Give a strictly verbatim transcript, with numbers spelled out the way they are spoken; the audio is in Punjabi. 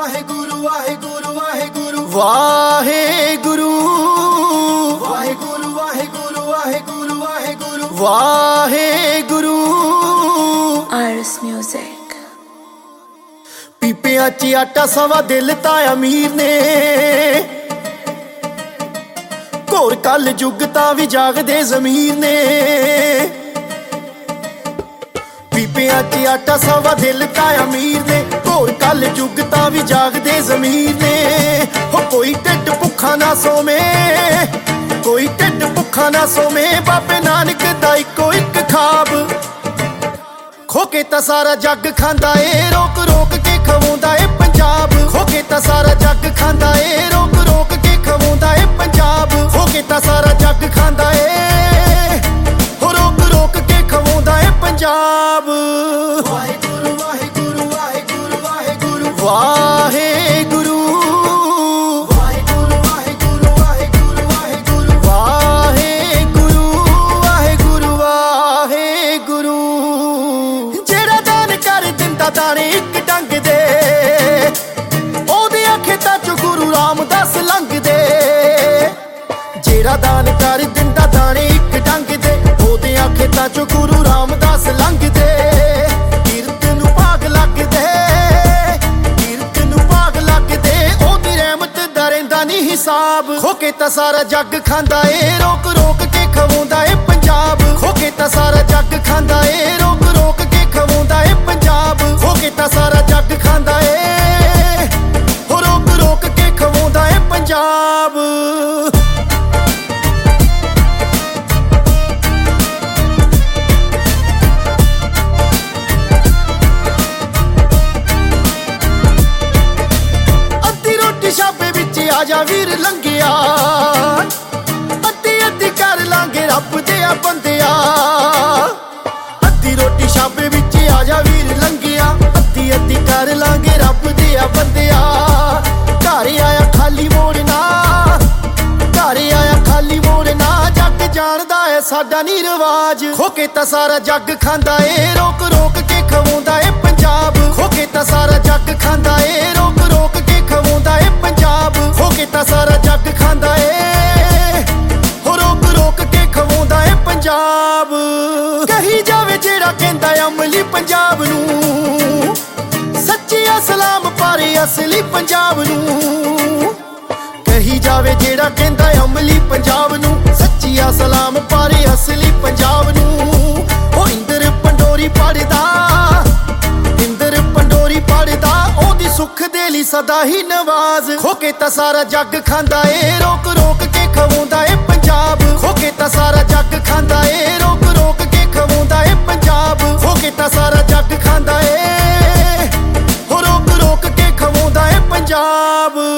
Waheguru Waheguru Waheguru Waheguru Waheguru Waheguru Waheguru Waheguru Waheguru Iris Music। ਪੀਪਿਆਂ 'ਚ ਆਟਾ ਸਵਾ ਦਿਲ ਤਾਂ ਅਮੀਰ ਨੇ, ਘੋਰ ਕਲ ਜੁਗ ਤਾਂ ਵੀ ਜਾਗਦੇ ਜ਼ਮੀਰ ਨੇ। ਪੀਪਿਆਂ 'ਚ ਆਟਾ ਸਵਾ ਦਿਲ ਤਾਂ ਅਮੀਰ ਨੇ, ਘੋਰ ਕਲ ਜੁਗ ਤਾਂ ਵੀ ਜਾਗਦੇ ਜ਼ਮੀਰ ਨੇ। ਹੋ ਕੋਈ ਢਿੱਡ ਭੁੱਖਾ ਨਾ ਸੋਵੇ, ਕੋਈ ਢਿੱਡ ਭੁੱਖਾ ਨਾ ਸੋਵੇ, ਬਾਬੇ ਨਾਨਕ ਦਾ ਇੱਕੋ ਇੱਕ ਖਾਬ। ਖੋ ਕੇ ਤਾਂ ਸਾਰਾ ਜੱਗ ਖਾਂਦਾ ਏ, ਰੋਕ ਰੋਕ ਕੇ ਖਵਾਉਂਦਾ ਏ ਪੰਜਾਬ। ਖੋ ਕੇ ਤਾਂ ਸਾਰਾ ਜੱਗ ਖਾਂਦਾ ਏ, ਰੋਕ ਰੋਕ ਕੇ ਖਵਾਉਂਦਾ ਏ ਪੰਜਾਬ। ਖੋ ਕੇ ਤਾਂ ਸਾਰਾ ਜੱਗ ਖਾਂਦਾ ਏ, ਹੋ ਰੋਕ ਰੋਕ ਕੇ ਖਵਾਉਂਦਾ ਏ ਪੰਜਾਬ। ਵਾਹਿਗੁਰੂ ਵਾਹਿਗੁਰੂ ਵਾਹਿਗੁਰੂ ਵਾਹਿਗੁਰੂ ਵਾਹਿਗੁਰੂ ਵਾਹਿਗੁਰੂ ਵਾਹਿਗੁਰੂ ਵਾਹਿਗੁਰੂ ਵਾਹਿਗੁਰੂ ਵਾਹਿਗੁਰੂ ਵਾਹਿਗੁਰੂ। ਜਿਹੜਾ ਦਾਨ ਕਰ ਦਿੰਦਾ ਦਾਣੇ ਇੱਕ ਡੰਗ ਦੇ, ਉਹਦੀਆਂ ਖੇਤਾਂ ਚੋਂ ਗੁਰੂ ਰਾਮਦਾਸ ਲੰਘਦੇ। ਜਿਹੜਾ ਦਾਨ ਕਰ ਦਿੰਦਾ ਦਾਣੇ ਇੱਕ ਡੰਗ ਦੇ, ਉਹਦੀਆਂ ਖੇਤਾਂ ਚੋਂ ਗੁਰੂ ਰਾਮਦਾਸ ਲੰਘਦੇ। ਕੀਰਤ ਨੂੰ ਭਾਗ ਲੱਗਦੇ, ਕੀਰਤ ਨੂੰ ਭਾਗ ਲੱਗਦੇ, ਉਹਦੀ ਰਹਿਮਤ ਦਾ ਰਹਿੰਦਾ ਨੀ ਹਿਸਾਬ। ਖੋ ਕੇ ਤਾਂ ਸਾਰਾ ਜੱਗ ਖਾਂਦਾ ਏ, ਰੋਕ ਰੋਕ ਕੇ ਖਵਾਉਂਦਾ ਏ ਪੰਜਾਬ। ਖੋ ਕੇ ਤਾਂ ਸਾਰਾ ਜੱਗ ਖਾਂਦਾ ਏ, ਰੋਕ ਰੋਕ ਕੇ ਖਵਾਉਂਦਾ ਏ ਪੰਜਾਬ। ਖੋ ਕੇ ਤਾਂ ਸਾਰਾ ਜੱਗ ਖਾਂਦਾ ਏ, ਹੋ ਰੋਕ ਰੋਕ ਕੇ ਖਵਾਉਂਦਾ ਏ ਪੰਜਾਬ। ਅੱਧੀ ਰੋਟੀ ਛਾਪੇ ਵਿੱਚ ਆ ਜਾ ਵੀਰ ਲੰਘਿਆ, ਅੱਧੀ ਅੱਧੀ ਕਰ ਲਾਂਗੇ ਰੱਬ ਦੇ ਆ ਬੰਦਿਆ। ਅੱਧੀ ਰੋਟੀ ਛਾਪੇ ਵਿੱਚ ਆ ਜਾ ਵੀਰ ਲੰਘਿਆ, ਅੱਧੀ ਅੱਧੀ ਕਰ ਲਾਂਗੇ ਰੱਬ ਦੇ ਆ ਬੰਦਿਆ। ਘਰ ਆਇਆ ਖਾਲੀ ਮੋੜਨਾ, ਘਰ ਆਇਆ ਖਾਲੀ ਮੋੜਨਾ, ਜੱਗ ਜਾਣਦਾ ਏ ਸਾਡਾ ਨੀ ਰਿਵਾਜ। ਖੋ ਕੇ ਤਾਂ ਸਾਰਾ ਜੱਗ ਖਾਂਦਾ ਏ, ਰੋਕ ਰੋਕ ਕੇ ਖਵਾਉਂਦਾ ਏ ਪੰਜਾਬ। ਖੋ ਕੇ ਤਾਂ ਸਾਰਾ ਜੱਗ ਖਾਂਦਾ ਏ, ਰੋਕ ਰੋਕ ਕੇ ਖਵਾਉਂਦਾ ਏ ਪੰਜਾਬ। ਖੋ ਕੇ ਤਾਂ ਸਾਰਾ ਜੱਗ ਖਾਂਦਾ ਏ, ਹੋ ਰੋਕ ਰੋਕ ਕੇ ਖਵਾਉਂਦਾ ਏ ਪੰਜਾਬ। ਕਹੀ ਜਾਵੇ ਜਿਹੜਾ ਕਹਿੰਦਾ ਅਮਲੀ ਪੰਜਾਬ ਨੂੰ, ਸੱਚੀਆ ਸਲਾਮ ਪਾਰੇ ਅਸਲੀ ਪੰਜਾਬ ਨੂੰ। ਕਹੀ ਜਾਵੇ ਜਿਹੜਾ ਕਹਿੰਦਾ ਅਮਲੀ ਪੰਜਾਬ ਨੂੰ, ਸੱਚੀਆ ਸਲਾਮ ਪਾਰੇ ਅਸਲੀ ਪੰਜਾਬ ਨੂੰ। ਉਹ ਇੰਦਰ ਪੰਡੋਰੀ ਪੜਦਾ, ਇੰਦਰ ਪੰਡੋਰੀ ਪੜਦਾ, ਉਹਦੀ ਸੁੱਖ ਦੇ ਲਈ ਸਦਾ ਹੀ ਨਵਾਜ਼। ਖੋ ਕੇ ਤਾਂ ਸਾਰਾ ਜੱਗ ਖਾਂਦਾ ਏ, ਰੋਕ ਰੋਕ ਕੇ ਖਵਾਉਂਦਾ ਏ ਪੰਜਾਬ। ਖੋ ਕੇ ਤਾਂ ਸਾਰਾ ਜੱਗ ਖਾਂਦਾ ਏ, ਰੋਕ ਰੋਕ ਕੇ ਖਵਾਉਂਦਾ ਏ ਪੰਜਾਬ। ਖੋ ਕੇ ਤਾਂ ਸਾਰਾ ਜੱਗ ਖਾਂਦਾ ਏ, ਹੋ ਰੋਕ ਰੋਕ ਕੇ ਖਵਾਉਂਦਾ ਏ ਪੰਜਾਬ।